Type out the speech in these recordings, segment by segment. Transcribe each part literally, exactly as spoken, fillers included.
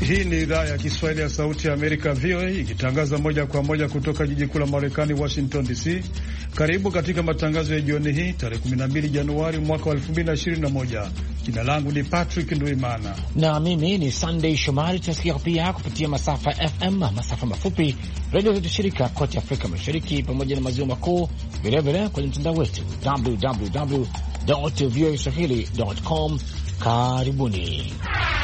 Hii ni idhaa ya Kiswahili ya Sauti ya Amerika, V O A, ikitangaza moja kwa moja kutoka jiji kuu la Marekani, Washington D C. Karibu katika matangazo ya jioni hii tarehe kumi na mbili Januari mwaka wa elfu mbili na ishirini na moja. Jina langu ni Patrick Nduimana na mimi ni Sunday Shomari. Tunasikia pia kupitia masafa ya F M, masafa mafupi, redio zetu shirika kote Afrika Mashariki pamoja na maziwa makuu, vilevile kwenye mtandao wetu w w w dot v o a swahili dot com. Karibuni.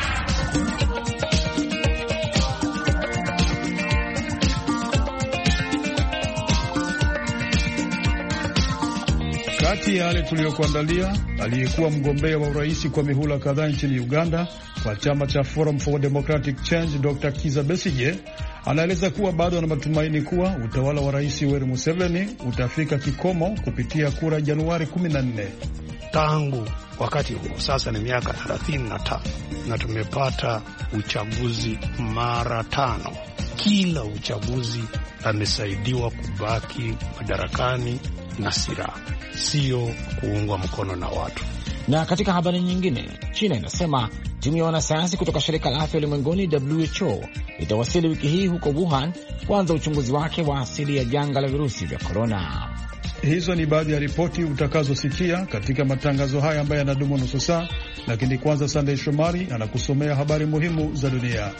Kati ya yale tuliyokuandalia, aliyekuwa mgombea wa urais kwa mihula kadhaa nchini Uganda kwa chama cha Forum for Democratic Change, Doctor Kizza Besigye anaeleza kuwa bado ana matumaini kuwa utawala wa Rais Yoweri Museveni utafika kikomo kupitia kura Januari kumi na nne. Tangu wakati huo sasa ni miaka thelathini na tano na tumepata uchaguzi mara tano. Kila uchaguzi amesaidiwa kubaki madarakani na silaha, sio kuungwa mkono na watu. Na katika habari nyingine, China inasema timu ya wanasayansi kutoka shirika la afya ulimwenguni W H O itawasili wiki hii huko Wuhan kuanza uchunguzi wake wa asili ya janga la virusi vya korona. Hizo ni baadhi ya ripoti utakazosikia katika matangazo haya ambayo yanadumu nusu saa, lakini kwanza Sunday Shomari anakusomea habari muhimu za dunia.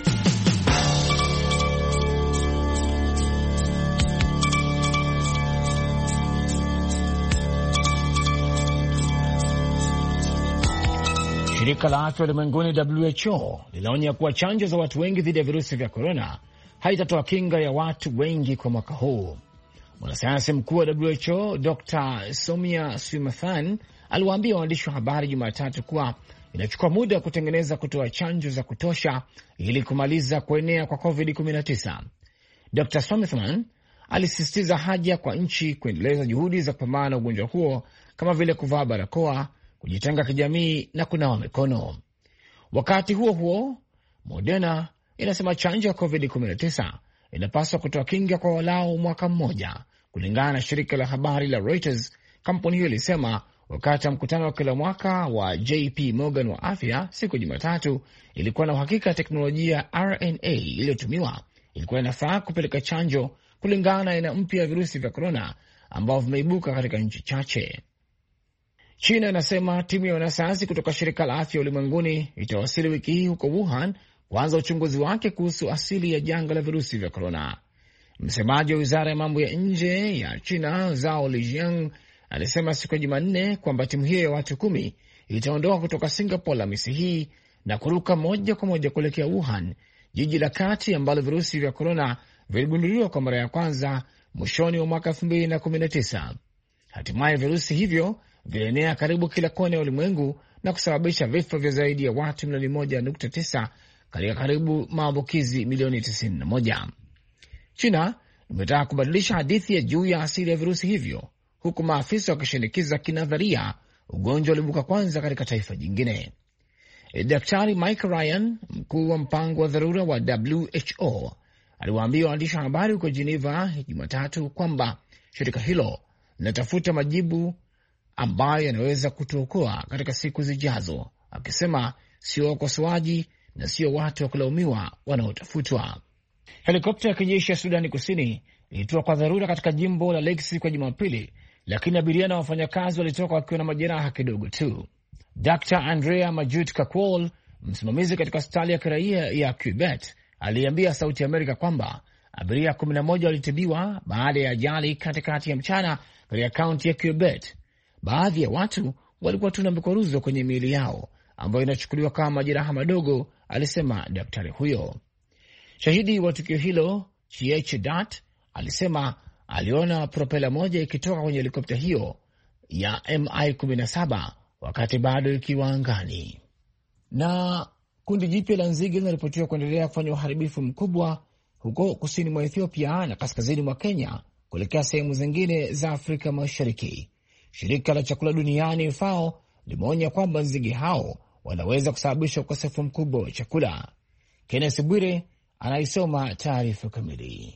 Shirika la afya ulimwenguni W H O linaonya kuwa chanjo za watu wengi dhidi ya virusi vya korona haitatoa kinga ya watu wengi kwa mwaka huu. Mwanasayansi mkuu wa W H O Doctor Soumya Swaminathan aliwaambia waandishi wa habari Jumatatu kuwa inachukua muda wa kutengeneza kutoa chanjo za kutosha ili kumaliza kuenea kwa covid kumi na tisa. Doctor Swaminathan alisisitiza haja kwa nchi kuendeleza juhudi za kupambana na ugonjwa huo kama vile kuvaa barakoa, kujitenga kijamii na kunawa mikono. Wakati huo huo, Moderna inasema chanjo ya covid kumi na tisa inapaswa kutoa kinga kwa walau mwaka mmoja, kulingana na shirika la habari la Reuters. Kampuni hiyo ilisema wakati wa mkutano wa kila mwaka wa J P Morgan wa afya siku ya Jumatatu, ilikuwa na uhakika teknolojia R N A iliyotumiwa ilikuwa inafaa kupeleka chanjo kulingana na aina mpya ya virusi vya korona ambao vimeibuka katika nchi chache. China inasema timu ya wanasayansi kutoka shirika la afya ulimwenguni itawasili wiki hii huko Wuhan kuanza uchunguzi wake kuhusu asili ya janga la virusi vya korona. Msemaji wa wizara ya mambo ya nje ya China, Zhao Lijiang, alisema siku ya Jumanne kwamba timu hiyo ya watu kumi itaondoka kutoka Singapore Alhamisi hii na kuruka moja kwa moja kuelekea Wuhan, jiji la kati ambalo virusi vya korona viligunduliwa kwa mara ya kwanza mwishoni wa mwaka elfu mbili na kumi na tisa. Hatimaye virusi hivyo vilienea karibu kila kona ya ulimwengu na kusababisha vifo vya zaidi ya watu milioni moja nukta tisa katika karibu maambukizi milioni tisini na moja. China imetaka kubadilisha hadithi ya juu ya asili ya virusi hivyo, huku maafisa wakishinikiza kinadharia ugonjwa ulibuka kwanza katika taifa jingine. Daktari Mike Ryan, mkuu wa mpango wa dharura wa W H O, aliwaambia waandishi wa habari huko Geneva Jumatatu kwamba shirika hilo linatafuta majibu ambayo yanaweza kutuokoa katika siku zijazo, akisema sio wakosoaji na sio watu wa kulaumiwa wanaotafutwa. Helikopta ya kijeshi ya Sudani Kusini ilitoka kwa dharura katika jimbo la Lakes kwa Jumapili, lakini abiria na wafanyakazi walitoka wakiwa na majeraha kidogo tu. Doctor Andrea Majut Kakwol, msimamizi katika hospitali ya kiraia ya Quebec, aliambia Sauti ya Amerika kwamba abiria kumi na moja walitibiwa baada ya ajali katikati ya mchana katika kaunti ya Quebec. Baadhi ya watu walikuwa tuna mikwaruzo kwenye miili yao ambayo inachukuliwa kama majeraha madogo, alisema daktari huyo. Shahidi wa tukio hilo, Chiech Dat, alisema aliona propela moja ikitoka kwenye helikopta hiyo ya M I kumi na saba wakati bado ikiwa angani. Na kundi jipya la nzige linaripotiwa kuendelea kufanya uharibifu mkubwa huko kusini mwa Ethiopia na kaskazini mwa Kenya kuelekea sehemu zingine za Afrika Mashariki. Shirika la chakula duniani F A O limeonya kwamba nzige hao wanaweza kusababisha ukosefu mkubwa wa chakula. Kenneth Bwire anaisoma taarifa kamili.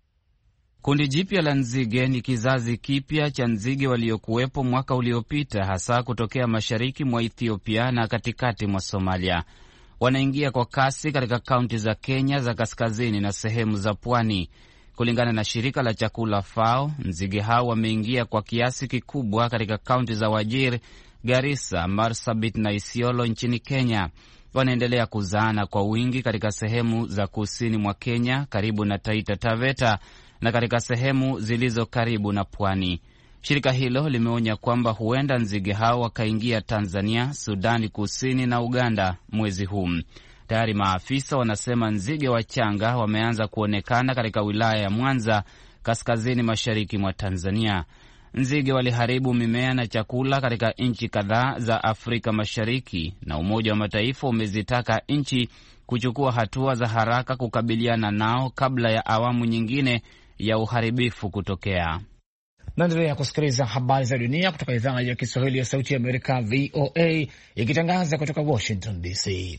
Kundi jipya la nzige ni kizazi kipya cha nzige waliokuwepo mwaka uliopita, hasa kutokea mashariki mwa Ethiopia na katikati mwa Somalia. wanaingia kwa kasi katika kaunti za Kenya za kaskazini na sehemu za pwani. Kulingana na shirika la chakula FAO, nzige hao wameingia kwa kiasi kikubwa katika kaunti za Wajir, Garissa, Marsabit na Isiolo nchini Kenya. Wanaendelea kuzaana kwa wingi katika sehemu za kusini mwa Kenya karibu na Taita Taveta na katika sehemu zilizo karibu na pwani. Shirika hilo limeonya kwamba huenda nzige hao wakaingia Tanzania, Sudani Kusini na Uganda mwezi huu. Tayari maafisa wanasema nzige wachanga wameanza kuonekana katika wilaya ya Mwanza, kaskazini mashariki mwa Tanzania. Nzige waliharibu mimea na chakula katika nchi kadhaa za Afrika Mashariki, na Umoja wa Mataifa umezitaka nchi kuchukua hatua za haraka kukabiliana nao kabla ya awamu nyingine ya uharibifu kutokea. Naendelea kusikiliza habari za dunia kutoka idhaa ya Kiswahili ya Sauti ya Amerika, V O A, ikitangaza kutoka Washington D C.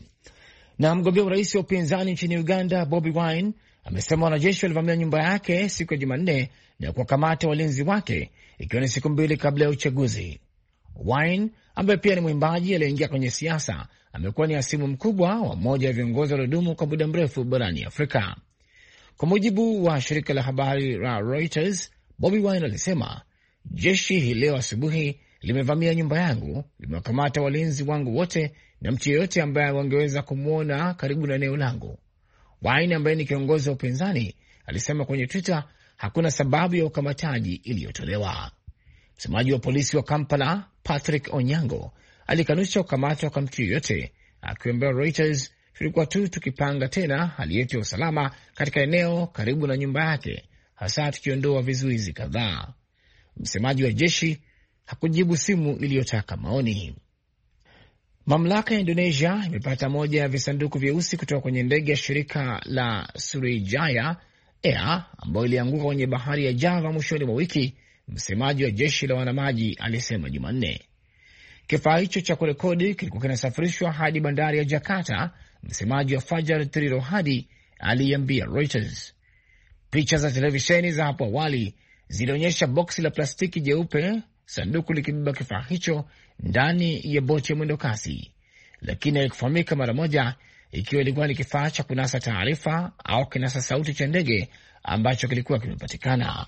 Na mgombea urais wa upinzani nchini Uganda, Bobi Wine, amesema wanajeshi walivamia nyumba yake siku ya Jumanne na kuwakamata walinzi wake, ikiwa ni siku mbili kabla ya uchaguzi. Wine, ambaye pia ni mwimbaji aliyeingia kwenye siasa, amekuwa ni hasimu mkubwa wa mmoja ya viongozi waliodumu kwa muda mrefu barani Afrika. Kwa mujibu wa shirika la habari la Reuters, Bobi Wine alisema, jeshi hii leo asubuhi limevamia nyumba yangu, limewakamata walinzi wangu wote na mtu yeyote ambaye wangeweza kumwona karibu na eneo langu. Wine, ambaye ni kiongozi wa upinzani, alisema kwenye Twitter hakuna sababu ya ukamataji iliyotolewa. Msemaji wa polisi wa Kampala, Patrick Onyango, alikanusha ukamatwa kwa mtu yeyote, akiambia Reuters, tulikuwa tu tukipanga tena hali yetu ya usalama katika eneo karibu na nyumba yake, hasa tukiondoa vizuizi kadhaa. Msemaji wa jeshi hakujibu simu iliyotaka maoni. Mamlaka ya Indonesia imepata moja ya visanduku vyeusi kutoka kwenye ndege ya shirika la Sriwijaya Air ambayo ilianguka kwenye bahari ya Java mwishoni mwa wiki. Msemaji wa jeshi la wanamaji alisema Jumanne kifaa hicho cha kurekodi kilikuwa kinasafirishwa hadi bandari ya Jakarta. Msemaji wa Fajar Trirohadi aliambia Reuters. Picha za televisheni za hapo awali zilionyesha boksi la plastiki jeupe, sanduku likibeba kifaa hicho ndani ya boti ya mwendokasi, lakini haikufahamika mara moja ikiwa ilikuwa ni kifaa cha kunasa taarifa au kinasa sauti cha ndege ambacho kilikuwa kimepatikana.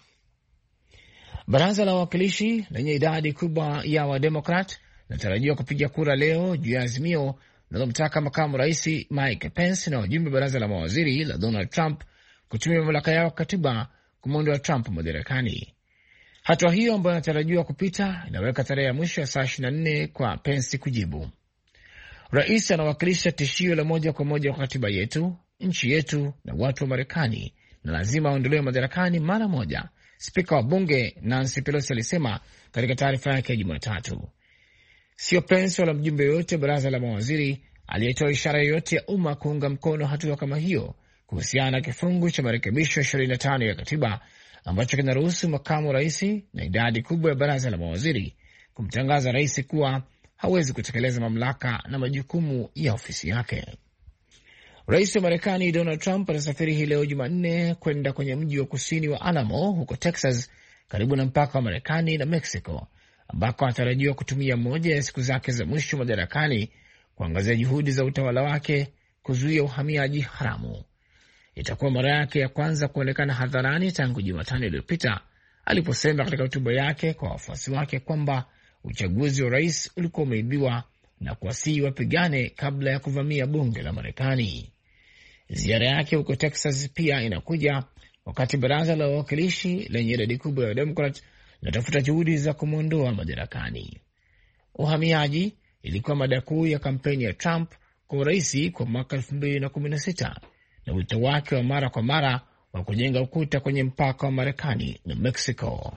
Baraza la Wawakilishi lenye idadi kubwa ya Wademokrat linatarajiwa kupiga kura leo juu ya azimio linalomtaka makamu rais Mike Pence na wajumbe baraza la mawaziri la Donald Trump kutumia mamlaka yao katiba kumwondoa Trump madarakani. Hatua hiyo ambayo inatarajiwa kupita inaweka tarehe ya mwisho ya saa ishirini na nne kwa Pence kujibu. Rais anawakilisha tishio la moja kwa moja kwa katiba yetu, nchi yetu na watu wa Marekani, na lazima aondolewe madarakani mara moja, spika wa bunge Nancy Pelosi alisema katika taarifa yake ya Jumatatu. Sio Pence wala mjumbe yoyote baraza la mawaziri aliyetoa ishara yoyote ya umma kuunga mkono hatua kama hiyo kuhusiana na kifungu cha marekebisho ishirini na tano ya katiba ambacho kinaruhusu makamu rais na idadi kubwa ya baraza la mawaziri kumtangaza rais kuwa hawezi kutekeleza mamlaka na majukumu ya ofisi yake. Rais wa Marekani Donald Trump atasafiri hii leo Jumanne kwenda kwenye mji wa kusini wa Alamo huko Texas, karibu na mpaka wa Marekani na Mexico, ambako anatarajiwa kutumia moja ya siku zake za mwisho madarakani kuangazia juhudi za utawala wake kuzuia uhamiaji haramu. Itakuwa mara yake ya kwanza kuonekana hadharani tangu Jumatano iliyopita aliposema katika hotuba yake kwa wafuasi wake kwamba uchaguzi wa rais ulikuwa umeibiwa na kuwasihi wapigane kabla ya kuvamia bunge la Marekani. Ziara yake huko Texas pia inakuja wakati baraza la wawakilishi lenye idadi kubwa ya Democrat linatafuta juhudi za kumwondoa madarakani. Uhamiaji ilikuwa mada kuu ya kampeni ya Trump kwa urais kwa mwaka elfu mbili na kumi na sita na wito wake wa mara kwa mara wa kujenga ukuta kwenye mpaka wa Marekani na Mexico.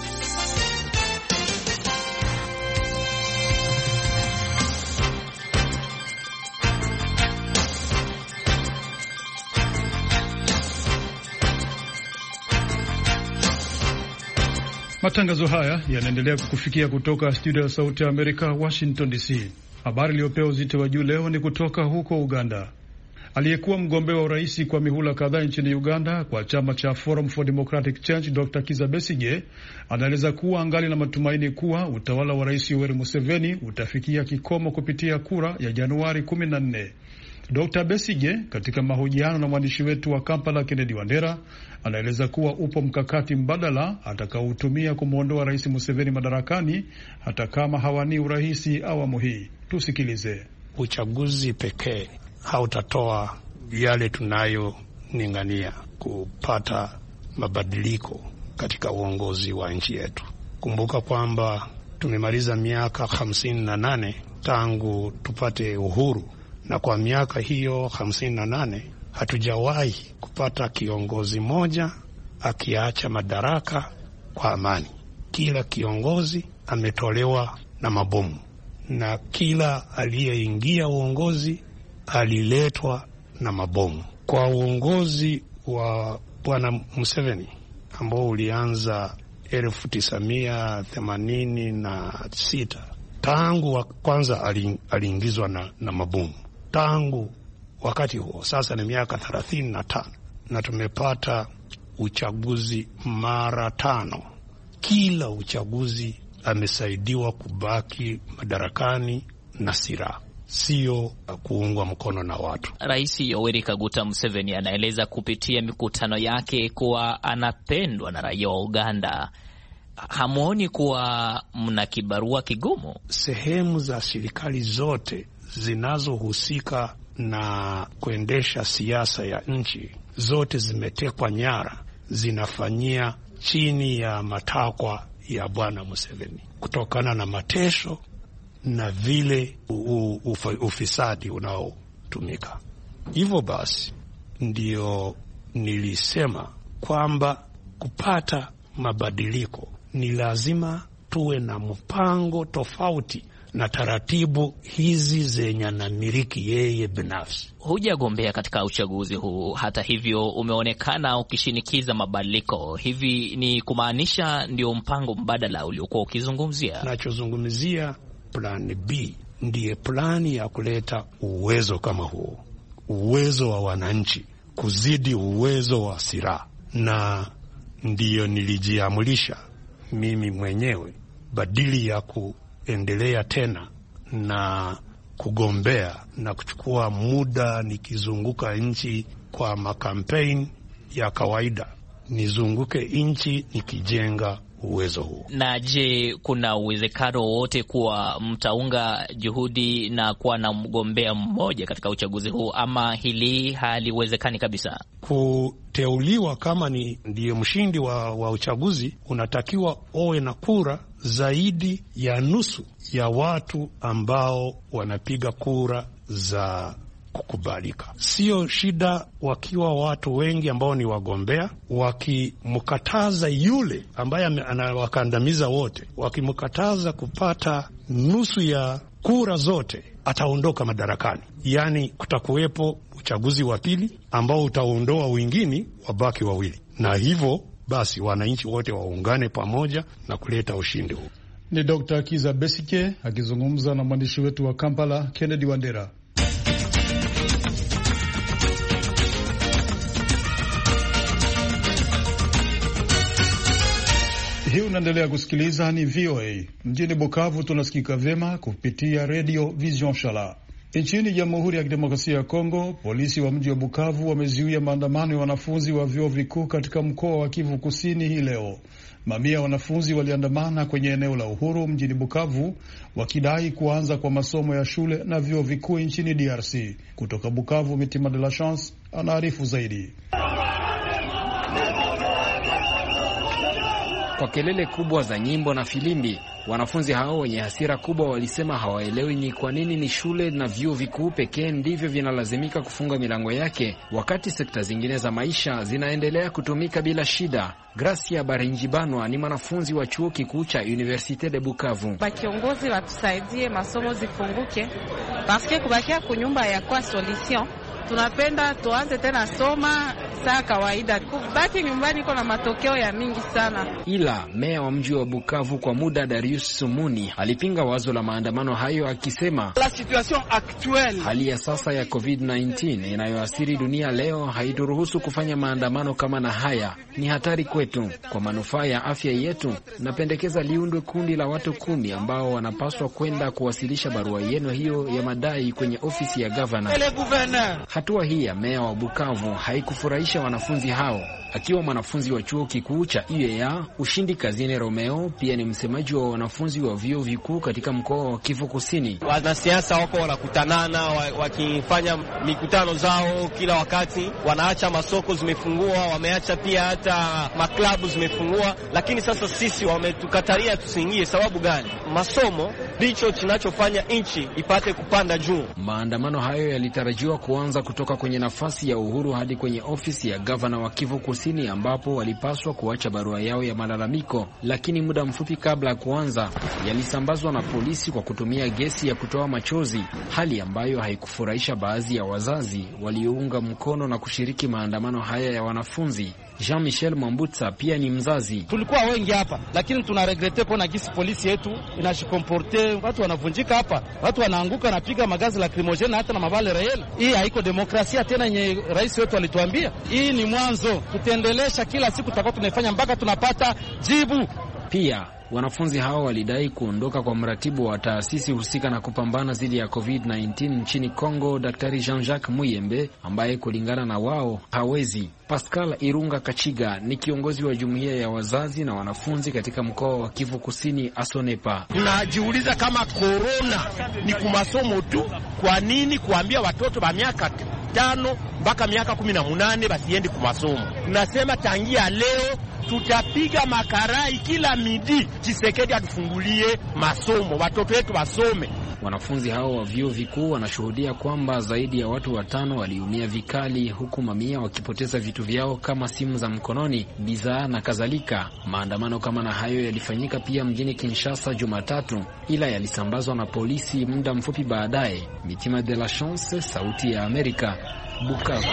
Matangazo haya yanaendelea kukufikia kutoka studio ya Sauti ya Amerika, Washington D C. Habari iliyopewa uzito wa juu leo ni kutoka huko Uganda. Aliyekuwa mgombea wa urais kwa mihula kadhaa nchini Uganda kwa chama cha Forum for Democratic Change, Doctor Kizza Besigye anaeleza kuwa angali na matumaini kuwa utawala wa Rais Yoweri Museveni utafikia kikomo kupitia kura ya Januari kumi na nne. Dokta Besigye katika mahojiano na mwandishi wetu wa Kampala Kennedy Wandera anaeleza kuwa upo mkakati mbadala atakaoutumia kumwondoa Rais Museveni madarakani hata kama hawani urahisi awamu hii. Tusikilize. Uchaguzi pekee hautatoa yale tunayoningania kupata mabadiliko katika uongozi wa nchi yetu. Kumbuka kwamba tumemaliza miaka hamsini na nane tangu tupate uhuru, na kwa miaka hiyo hamsini na nane hatujawahi kupata kiongozi moja akiacha madaraka kwa amani. Kila kiongozi ametolewa na mabomu, na kila aliyeingia uongozi aliletwa na mabomu. Kwa uongozi wa Bwana Museveni ambao ulianza elfu tisa mia themanini na sita, tangu wa kwanza aliingizwa na, na mabomu. Tangu wakati huo sasa ni miaka thelathini na tano na tumepata uchaguzi mara tano. Kila uchaguzi amesaidiwa kubaki madarakani na silaha, sio kuungwa mkono na watu. Rais Yoweri Kaguta Museveni anaeleza kupitia mikutano yake kuwa anapendwa na raia wa Uganda. Hamuoni kuwa mna kibarua kigumu? Sehemu za serikali zote zinazohusika na kuendesha siasa ya nchi zote zimetekwa nyara, zinafanyia chini ya matakwa ya Bwana Museveni kutokana na matesho na vile ufisadi unaotumika. Hivyo basi ndio nilisema kwamba kupata mabadiliko ni lazima tuwe na mpango tofauti na taratibu hizi zenye anamiliki yeye binafsi. Hujagombea katika uchaguzi huu, hata hivyo umeonekana ukishinikiza mabadiliko. Hivi ni kumaanisha ndio mpango mbadala uliokuwa ukizungumzia? Nachozungumzia plan B ndiye plani ya kuleta uwezo kama huo, uwezo wa wananchi kuzidi uwezo wa silaha, na ndiyo nilijiamulisha mimi mwenyewe badili ya kuendelea tena na kugombea na kuchukua muda nikizunguka nchi kwa makampeni ya kawaida, nizunguke nchi nikijenga uwezo huu. Na je, kuna uwezekano wote kuwa mtaunga juhudi na kuwa na mgombea mmoja katika uchaguzi huu, ama hili haliwezekani kabisa? Kuteuliwa kama ni ndiye mshindi wa, wa uchaguzi, unatakiwa owe na kura zaidi ya nusu ya watu ambao wanapiga kura za kukubalika. Sio shida wakiwa watu wengi ambao ni wagombea, wakimkataza yule ambaye anawakandamiza wote, wakimkataza kupata nusu ya kura zote, ataondoka madarakani. Yaani kutakuwepo uchaguzi wa pili ambao utaondoa wengine, wabaki wawili, na hivyo basi wananchi wote waungane pamoja na kuleta ushindi huu. Ni Dokta Kiza Besigye akizungumza na mwandishi wetu wa Kampala Kennedy Wandera. Hii unaendelea kusikiliza ni V O A. Mjini Bukavu tunasikika vyema kupitia Radio Vision Shala. Nchini Jamhuri ya Kidemokrasia ya Kongo, polisi wa mji wa Bukavu wamezuia maandamano ya wanafunzi wa vyuo vikuu katika mkoa wa Kivu Kusini hii leo. Mamia ya wanafunzi waliandamana kwenye eneo la Uhuru mjini Bukavu wakidai kuanza kwa masomo ya shule na vyuo vikuu nchini D R C. Kutoka Bukavu, Mitima de la Chance anaarifu zaidi. Kwa kelele kubwa za nyimbo na filimbi, wanafunzi hao wenye hasira kubwa walisema hawaelewi ni kwa nini ni shule na vyuo vikuu pekee ndivyo vinalazimika kufunga milango yake wakati sekta zingine za maisha zinaendelea kutumika bila shida. Gracia Barinjibanwa ni mwanafunzi wa chuo kikuu cha Universite de Bukavu. Bakiongozi watusaidie masomo zifunguke, paske kubakia kunyumba ya kwa solution. Tunapenda tuanze tena soma saa kawaida. Kubaki nyumbani kuna matokeo ya mingi sana. Ila meya wa mji wa Bukavu kwa muda Darius Sumuni alipinga wazo la maandamano hayo akisema, la situation actuelle, hali ya sasa ya COVID nineteen inayoathiri dunia leo haituruhusu kufanya maandamano kama na haya. Ni hatari kweli. kwetu kwa manufaa ya afya yetu. Napendekeza liundwe kundi la watu kumi ambao wanapaswa kwenda kuwasilisha barua yenu hiyo ya madai kwenye ofisi ya gavana. Hatua hii ya meya wa Bukavu haikufurahisha wanafunzi hao. Akiwa mwanafunzi wa chuo kikuu cha U E A, Ushindi Kazini Romeo pia ni msemaji wa wanafunzi wa vyuo vikuu katika mkoa wa Kivu Kusini. Wanasiasa wako wanakutanana wakifanya mikutano zao kila wakati, wanaacha masoko zimefungua, wameacha pia hata maklabu zimefungua, lakini sasa sisi wametukatalia tusiingie. Sababu gani? Masomo ndicho kinachofanya nchi ipate kupanda juu. Maandamano hayo yalitarajiwa kuanza kutoka kwenye nafasi ya Uhuru hadi kwenye ofisi ya gavana wa Kivu Kusini, ambapo walipaswa kuacha barua yao ya malalamiko, lakini muda mfupi kabla ya kuanza yalisambazwa na polisi kwa kutumia gesi ya kutoa machozi, hali ambayo haikufurahisha baadhi ya wazazi waliounga mkono na kushiriki maandamano haya ya wanafunzi. Jean-Michel Mwambutsa pia ni mzazi. Tulikuwa wengi hapa, lakini tunaregrete kuona gisi polisi yetu inashikomporte, watu wanavunjika hapa, watu wanaanguka na piga magazi lacrimogene hata na mabale reel. Hii haiko demokrasia tena yenye rais wetu alituambia. Hii ni mwanzo, tutaendelesha kila siku, tutakuwa tunaifanya mpaka tunapata jibu. Pia wanafunzi hao walidai kuondoka kwa mratibu wa taasisi husika na kupambana dhidi ya COVID kumi nchini Kongo, Daktari Jean-Jacques Muyembe, ambaye kulingana na wao hawezi. Pascal Irunga Kachiga ni kiongozi wa jumuiya ya wazazi na wanafunzi katika mkoa wa Kivu Kusini, Asonepa. Tunajiuliza kama corona ni kumasomo tu, kwa nini kuambia watoto ba miaka tano mpaka miaka kumi na munane basiende kumasomo? Tunasema tangia leo tutapiga makarai kila midi, Tshisekedi atufungulie masomo, watoto wetu wasome. Wanafunzi hao wa vyuo vikuu wanashuhudia kwamba zaidi ya watu watano waliumia vikali, huku mamia wakipoteza vitu vyao kama simu za mkononi, bidhaa na kadhalika. Maandamano kama na hayo yalifanyika pia mjini Kinshasa Jumatatu, ila yalisambazwa na polisi muda mfupi baadaye. Mitima de la Chance, Sauti ya Amerika, Bukavu.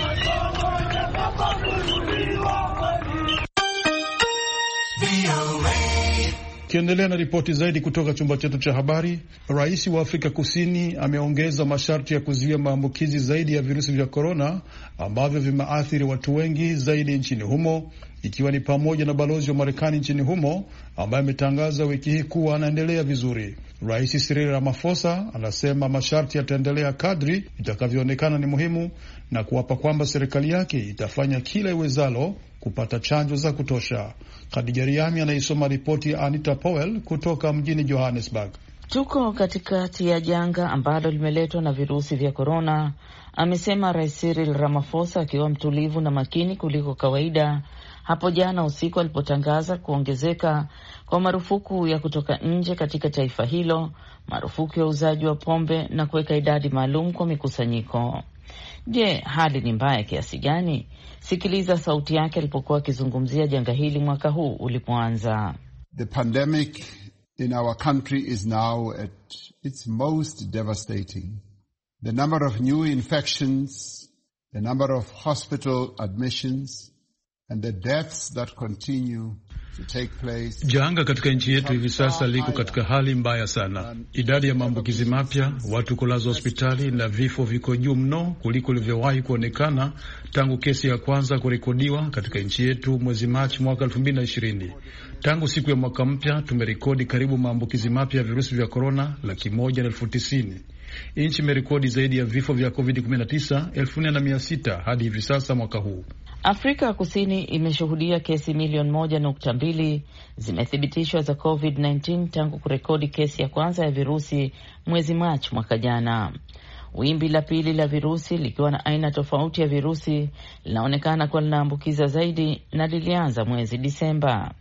Kiendelea na ripoti zaidi kutoka chumba chetu cha habari. Rais wa Afrika Kusini ameongeza masharti ya kuzuia maambukizi zaidi ya virusi vya korona ambavyo vimeathiri watu wengi zaidi nchini humo, ikiwa ni pamoja na balozi wa Marekani nchini humo ambaye ametangaza wiki hii kuwa anaendelea vizuri. Rais Cyril Ramaphosa anasema masharti yataendelea kadri itakavyoonekana ni muhimu na kuapa kwamba serikali yake itafanya kila iwezalo kupata chanjo za kutosha. Khadija Riami anaisoma ripoti ya Anita Powell kutoka mjini Johannesburg. Tuko katikati ya janga ambalo limeletwa na virusi vya korona, amesema Rais Cyril Ramaphosa akiwa mtulivu na makini kuliko kawaida hapo jana usiku alipotangaza kuongezeka kwa marufuku ya kutoka nje katika taifa hilo, marufuku ya uzaji wa pombe na kuweka idadi maalum kwa mikusanyiko. Je, hali ni mbaya kiasi gani? Sikiliza sauti yake alipokuwa akizungumzia janga hili mwaka huu ulipoanza. The pandemic in our country is now at its most devastating. The number of new infections, the number of hospital admissions, and the deaths that continue to take place. Janga katika nchi yetu hivi sasa liko katika hali mbaya sana. Idadi ya maambukizi mapya, watu kulazwa hospitali na vifo viko juu mno kuliko ilivyowahi kuonekana tangu kesi ya kwanza kurekodiwa katika nchi yetu mwezi Machi mwaka elfu mbili na ishirini. Tangu siku ya mwaka mpya tumerekodi karibu maambukizi mapya ya virusi vya korona laki moja na elfu tisini. Nchi imerekodi zaidi ya vifo vya covid kumi na tisa elfu nne na mia sita hadi hivi sasa mwaka huu. Afrika Kusini imeshuhudia kesi milioni moja nukta mbili zimethibitishwa za covid kumi na tisa tangu kurekodi kesi ya kwanza ya virusi mwezi Machi mwaka jana. Wimbi la pili la virusi likiwa na aina tofauti ya virusi linaonekana kuwa linaambukiza zaidi na lilianza mwezi Disemba.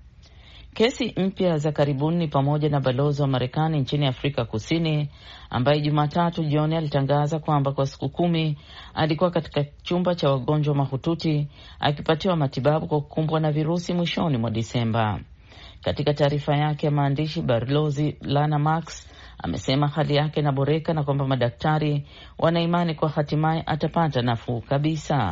Kesi mpya za karibuni ni pamoja na balozi wa Marekani nchini Afrika Kusini ambaye Jumatatu jioni alitangaza kwamba kwa siku kumi alikuwa katika chumba cha wagonjwa mahututi akipatiwa matibabu kwa kukumbwa na virusi mwishoni mwa Disemba. Katika taarifa yake ya maandishi, balozi Lana Marks amesema hali yake inaboreka na kwamba madaktari wana imani kwa hatimaye atapata nafuu kabisa.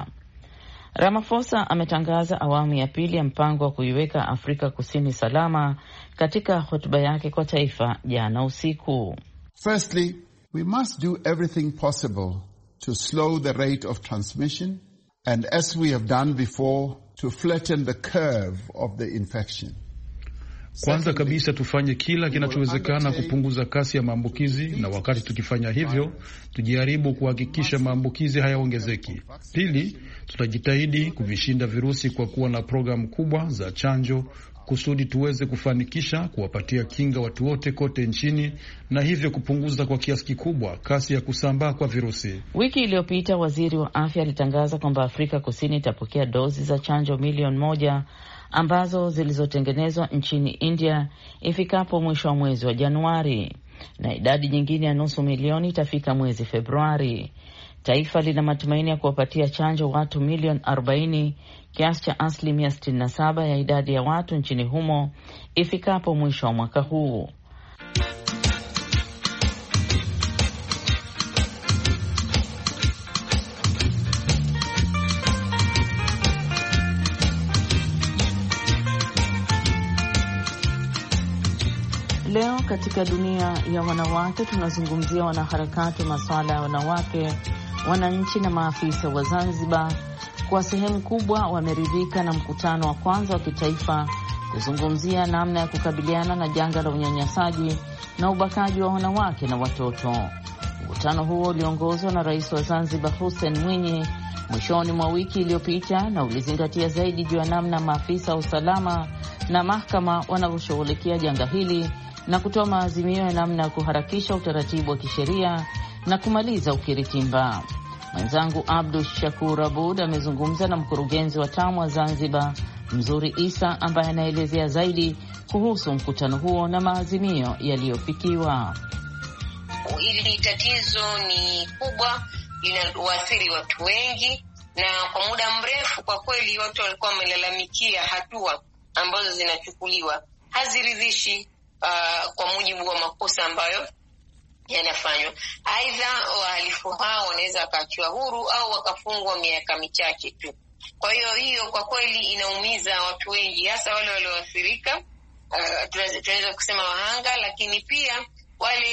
Ramaphosa ametangaza awamu ya pili ya mpango wa kuiweka Afrika Kusini salama katika hotuba yake kwa taifa jana usiku. Firstly, we must do everything possible to slow the rate of transmission, and as we have done before, to flatten the curve of the infection. Kwanza kabisa tufanye kila kinachowezekana kupunguza kasi ya maambukizi, na wakati tukifanya hivyo, tujaribu kuhakikisha maambukizi hayaongezeki. Pili, tutajitahidi kuvishinda virusi kwa kuwa na programu kubwa za chanjo kusudi tuweze kufanikisha kuwapatia kinga watu wote kote nchini na hivyo kupunguza kwa kiasi kikubwa kasi ya kusambaa kwa virusi. Wiki iliyopita waziri wa afya alitangaza kwamba Afrika Kusini itapokea dozi za chanjo milioni moja ambazo zilizotengenezwa nchini India ifikapo mwisho wa mwezi wa Januari, na idadi nyingine ya nusu milioni itafika mwezi Februari. Taifa lina matumaini ya kuwapatia chanjo watu milioni arobaini, kiasi cha asilimia sitini na saba ya idadi ya watu nchini humo ifikapo mwisho wa mwaka huu. Leo katika dunia ya wanawake tunazungumzia wanaharakati wa masuala ya wanawake, wananchi na maafisa wa Zanzibar. Kwa sehemu kubwa wameridhika na mkutano wa kwanza wa kitaifa kuzungumzia namna ya kukabiliana na janga la unyanyasaji na ubakaji wa wanawake na watoto. Mkutano huo uliongozwa na Rais wa Zanzibar Hussein Mwinyi mwishoni mwa wiki iliyopita na ulizingatia zaidi juu ya namna maafisa wa usalama na mahakama wanavyoshughulikia janga hili na kutoa maazimio ya namna ya kuharakisha utaratibu wa kisheria na kumaliza ukiritimba. Mwenzangu Abdul Shakur Abud amezungumza na mkurugenzi wa tamu wa Zanzibar Mzuri Isa ambaye anaelezea zaidi kuhusu mkutano huo na maazimio yaliyofikiwa. Hili tatizo ni kubwa, linawaathiri watu wengi, na kwa muda mrefu kwa kweli watu walikuwa wamelalamikia hatua ambazo zinachukuliwa haziridhishi uh, kwa mujibu wa makosa ambayo yanafanywa. Aidha, wahalifu hao wanaweza wakaachiwa huru au wakafungwa miaka michache tu. Kwa hiyo hiyo kwa kweli inaumiza watu wengi, hasa wale walioathirika, uh, tunaweza kusema wahanga, lakini pia wale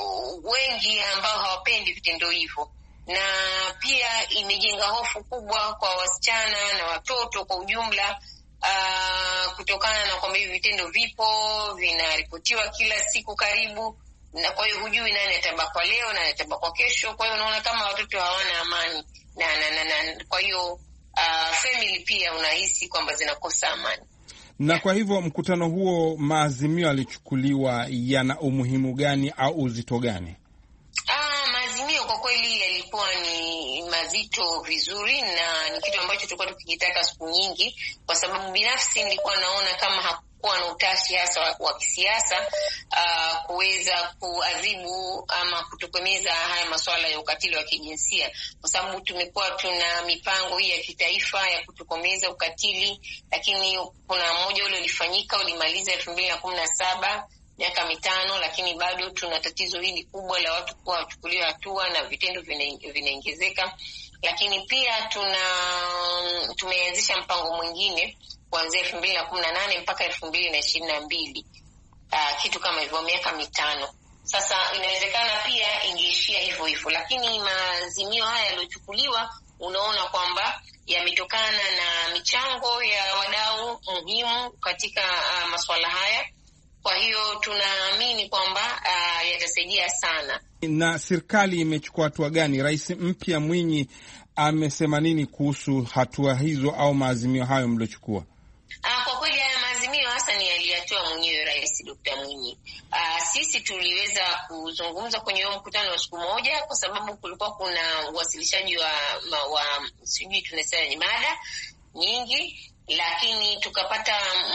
wengi ambao hawapendi vitendo hivyo. Na pia imejenga hofu kubwa kwa wasichana na watoto kwa ujumla, uh, kutokana na kwamba hivi vitendo vipo, vinaripotiwa kila siku karibu, na kwa hiyo hujui nani atabakwa leo na atabakwa kesho. Kwa hiyo unaona kama watoto hawana amani na, na, na, na kwa hiyo uh, family pia unahisi kwamba zinakosa amani. Na kwa hivyo mkutano huo, maazimio yalichukuliwa yana umuhimu gani au uzito gani? Ah, maazimio kwa kweli yalikuwa ni mazito vizuri, na ni kitu ambacho tulikuwa tukikitaka siku nyingi, kwa sababu binafsi nilikuwa naona kama hakuwa na utashi hasa wa, wa kisiasa uh, kuweza kuadhibu ama kutokomeza haya masuala ya ukatili wa kijinsia, kwa sababu tumekuwa tuna mipango hii ya kitaifa ya kutokomeza ukatili, lakini kuna mmoja ule ulifanyika ulimaliza elfu mbili na kumi na saba, miaka mitano, lakini bado tuna tatizo hili kubwa la watu kuwa wachukuliwa hatua na vitendo vinaongezeka. Lakini pia tuna tumeanzisha mpango mwingine kuanzia elfu mbili na kumi na nane mpaka elfu mbili na ishirini na mbili, uh, kitu kama hivyo, miaka mitano. Sasa inawezekana pia ingeishia hivyo hivyo, lakini maazimio haya yaliyochukuliwa unaona kwamba yametokana na michango ya wadau muhimu katika uh, masuala haya. Kwa hiyo tunaamini kwamba uh, yatasaidia sana. Na serikali imechukua hatua gani? Rais mpya Mwinyi amesema nini kuhusu hatua hizo au maazimio hayo mliochukua? Uh, kwa kweli haya maazimio hasa ni aliyatoa mwenyewe Rais Dokta Mwinyi. Uh, sisi tuliweza kuzungumza kwenye huo mkutano wa siku moja, kwa sababu kulikuwa kuna uwasilishaji wa, wa sijui tunasema ni mada nyingi, lakini tukapata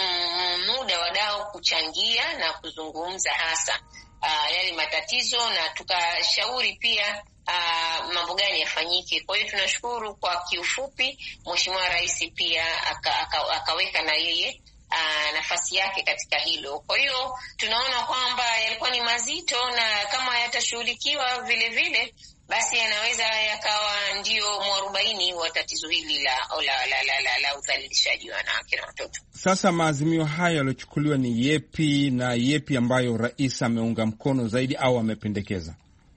mm, muda wadau kuchangia na kuzungumza hasa uh, yale matatizo, na tukashauri pia uh, mambo gani yafanyike. Kwa hiyo tunashukuru kwa kiufupi Mheshimiwa Rais pia aka, aka, akaweka na yeye uh, nafasi yake katika hilo. Kwa hiyo tunaona kwamba yalikuwa ni mazito, na kama yatashughulikiwa vile vile basi yanaweza yakawa ndio mwarobaini wa tatizo hili la la la, la, la, la udhalilishaji wa wanawake na watoto. Sasa maazimio haya yaliyochukuliwa ni yepi, na yepi ambayo rais ameunga mkono zaidi au amependekeza?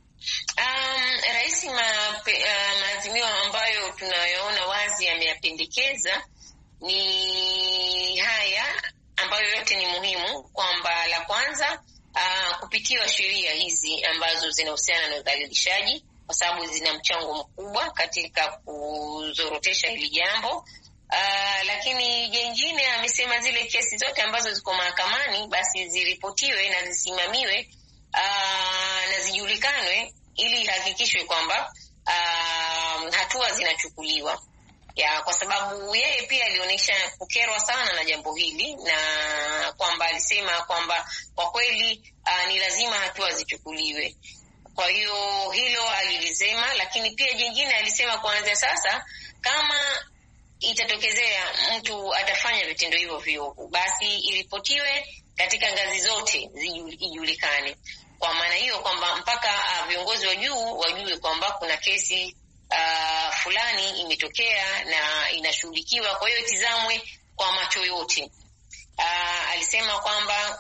Um, rais ma, uh, maazimio ambayo tunayoona wazi ameyapendekeza ni haya ambayo yote ni muhimu, kwamba la kwanza uh, kupitiwa sheria hizi ambazo zinahusiana na udhalilishaji, kwa sababu zina mchango mkubwa katika kuzorotesha hili jambo. Uh, lakini jengine amesema zile kesi zote ambazo ziko mahakamani basi ziripotiwe na zisimamiwe uh, na zijulikanwe, ili ihakikishwe kwamba uh, hatua zinachukuliwa. Ya, kwa sababu yeye pia alionyesha kukerwa sana na jambo hili, na kwamba alisema kwamba kwa kweli uh, ni lazima hatua zichukuliwe. Kwa hiyo hilo alilisema, lakini pia jingine alisema kuanzia sasa kama itatokezea mtu atafanya vitendo hivyo viovu, basi iripotiwe katika ngazi zote ijulikane. Kwa maana hiyo kwamba mpaka uh, viongozi wa juu wajue kwamba kuna kesi uh, fulani imetokea na inashughulikiwa, kwa hiyo itizamwe kwa macho yote. Uh, alisema kwamba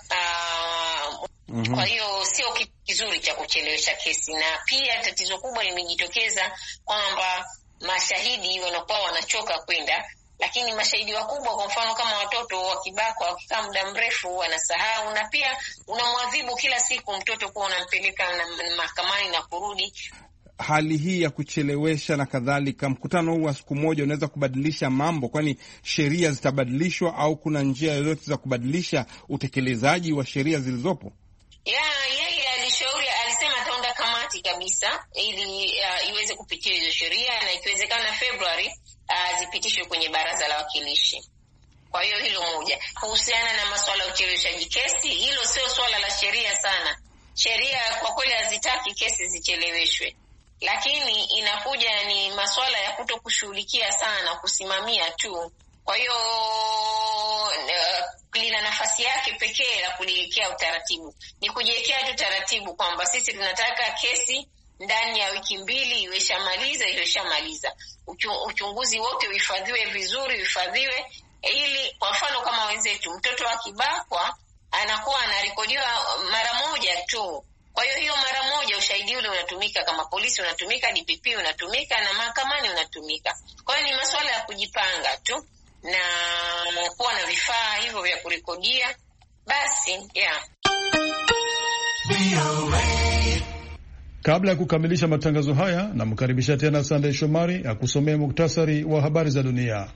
uh, mm-hmm. Kwa hiyo sio kitu kizuri cha kuchelewesha kesi, na pia tatizo kubwa limejitokeza kwamba mashahidi wanakuwa wanachoka kwenda, lakini mashahidi wakubwa, kwa mfano kama watoto wakibakwa, wakikaa muda mrefu wanasahau, na pia unamwadhibu kila siku mtoto kuwa unampeleka mahakamani na kurudi. Hali hii ya kuchelewesha na kadhalika, mkutano huu wa siku moja unaweza kubadilisha mambo? Kwani sheria zitabadilishwa au kuna njia yoyote za kubadilisha utekelezaji wa sheria zilizopo? Ya, yeye alishauri, alisema ataunda kamati kabisa ili uh, iweze kupitia hizo sheria, na ikiwezekana Februari uh, zipitishwe kwenye baraza la wakilishi. Kwa hiyo hilo moja. Kuhusiana na masuala ya ucheleweshaji kesi, hilo sio swala la sheria sana. Sheria kwa kweli hazitaki kesi zicheleweshwe, lakini inakuja ni masuala ya kuto kushughulikia sana, kusimamia tu. Kwa hiyo uh, lina nafasi yake pekee la kuliwekea utaratibu. Ni kujiwekea tu taratibu kwamba sisi tunataka kesi ndani ya wiki mbili iweshamaliza, iweshamaliza. Uchunguzi wote uhifadhiwe vizuri, uhifadhiwe ili kwa mfano kama wenzetu, mtoto akibakwa anakuwa anarekodiwa mara moja tu. Kwa hiyo hiyo mara moja ushahidi ule unatumika, kama polisi unatumika, D P P unatumika, na mahakamani unatumika. Kwa hiyo ni masuala ya kujipanga tu na kuwa na vifaa hivyo vya kurekodia. Basi, yeah. Kabla ya kukamilisha matangazo haya, namkaribisha tena Sunday Shomari akusomea muktasari wa habari za dunia.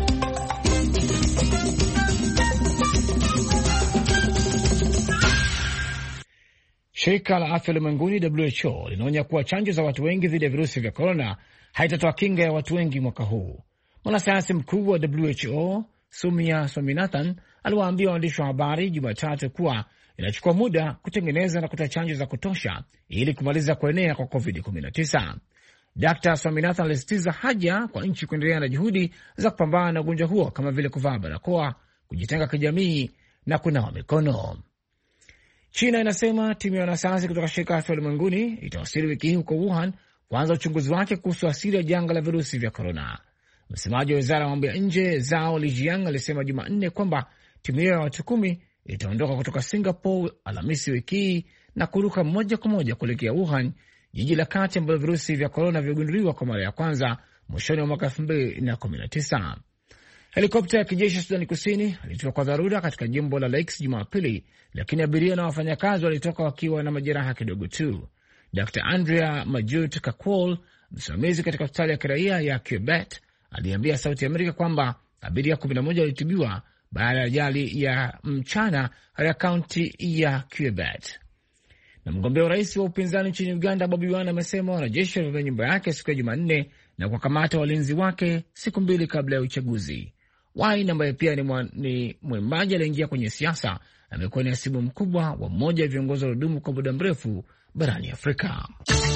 Shirika la Afya Ulimwenguni W H O linaonya kuwa chanjo za watu wengi dhidi ya virusi vya korona haitatoa kinga ya watu wengi mwaka huu. Mwanasayansi mkuu wa W H O Soumya Swaminathan aliwaambia waandishi wa habari Jumatatu kuwa inachukua muda kutengeneza na kutoa chanjo za kutosha ili kumaliza kuenea kwa covid kumi na tisa. Daktari Swaminathan alisitiza haja kwa nchi kuendelea na juhudi za kupambana na ugonjwa huo kama vile kuvaa barakoa, kujitenga kijamii na kunawa mikono. China inasema timu ya wanasayansi kutoka shirika la afya ulimwenguni itawasili wiki hii huko Wuhan kuanza uchunguzi wake kuhusu asili ya janga la virusi vya korona. Msemaji wa wizara ya mambo ya nje Zhao Lijiang alisema Jumanne kwamba timu hiyo ya watu kumi itaondoka kutoka Singapore Alhamisi wiki hii na kuruka moja kwa moja kuelekea Wuhan, jiji la kati ambalo virusi vya korona viligunduliwa kwa mara ya kwanza mwishoni wa mwaka elfu mbili na kumi na tisa. Helikopta ya kijeshi ya Sudani Kusini ilitoka kwa dharura katika jimbo la Lakes Jumapili, lakini abiria na wafanyakazi walitoka wakiwa na majeraha kidogo tu. Daktari Andrea Majut Kakwol, msimamizi katika hospitali ya kiraia ya Quebec, aliambia Sauti ya Amerika kwamba abiria kumi na moja walitibiwa baada ya ajali ya mchana katika kaunti ya Quebec. Na mgombea urais wa upinzani nchini Uganda Bobi Wine amesema wanajeshi walivamia nyumba yake siku ya Jumanne na kuwakamata walinzi wake siku mbili kabla ya uchaguzi. Wine ambaye pia ni mwimbaji aliingia kwenye siasa amekuwa ni hasimu mkubwa wa mmoja wa viongozi waliodumu kwa muda mrefu barani Afrika.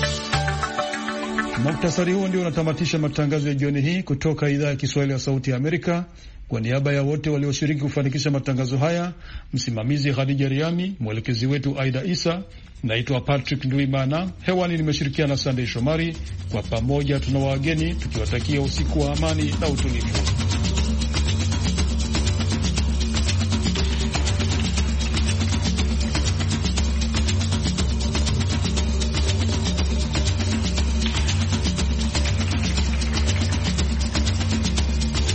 Muktasari huo ndio unatamatisha matangazo ya jioni hii kutoka idhaa ya Kiswahili ya Sauti ya Amerika. Kwa niaba ya wote walioshiriki kufanikisha matangazo haya, msimamizi Khadija Riami, mwelekezi wetu Aida Isa, naitwa Patrick Nduimana. Hewani nimeshirikiana na Sunday Shomari. Kwa pamoja tuna wageni tukiwatakia usiku wa amani na utulivu.